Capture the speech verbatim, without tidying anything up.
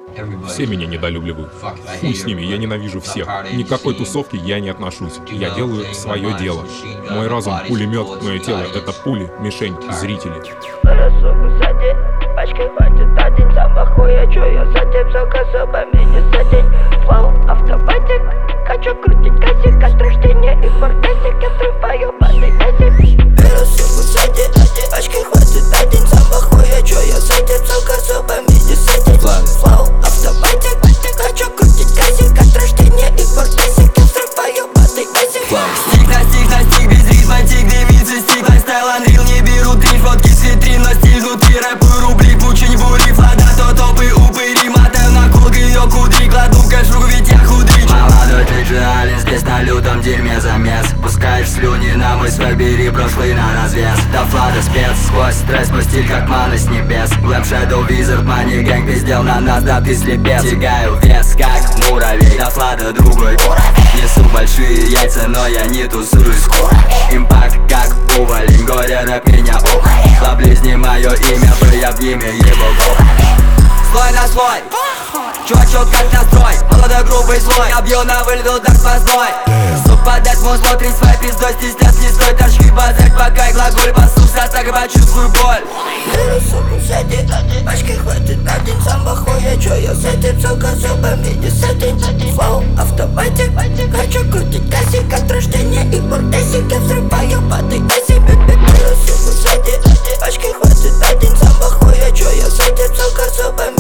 Все меня недолюбливают. Хуй с ними, я ненавижу всех. Ни к какой тусовке я не отношусь. Я делаю свое дело. Мой разум — пулемет, мое тело — это пули, мишень, зрители. Пачкой хватит один, сам охуя, чё я с этим, сука, зубами не садить. Флоу, автоматик, хочу крутить косик, от рождения и фортесик, я взрываю падай эсик. Беру суку сзади, пачкой хватит один, сам охуя, чё я с этим, сука, зубами не садить. Флоу, автоматик, хочу крутить косик, от рождения и фортесик, я взрываю падай эсик. Стик на стик на стик, без ритма, тик, девицы, стик, лайфстайл, анрил, не беру дрин, фотки с витрин, но стиль внутри, рэпую рубли. Учень бури, флада, то топы, упыри. Мотаю на колки, ее кудри. Кладу кэш в руку, ведь я худрич. Молодой джиджиалин, здесь на лютом дерьме замес. Пускаешь слюни на мой свек, бери прошлый на развес. Да флада спец, сквозь стресс, мой стиль как мана с небес. Глэм, Shadow, Wizard, Money Gang, пиздел на нас, да ты слепец. Тягаю вес, как муравей, да флада другой уровень. Несу большие яйца, но я не тусуюсь скоро. Импакт как увалень, горе, рэп меня уморил. Поблизни мое имя, бы я в имя его был. Слой на слой, чувачок как настрой. Молодой грубый слой, я бью на вылет, удар сквозной. Совпадает мой смотри своей пиздой, стесняться не стоит. Торчки базарь, пока и глаголь басуся, так и почувствую боль. Беру суку сзади, пачкой хватит один, сам охуя, чё я с этим, сука, зубами не садить. Флоу, автоматик, хочу крутить косик, от рождения и фортесик, я взрываю падай эсик. Беру суку сзади, пачкой хватит один, сам охуя, чё я с этим, сука, зубами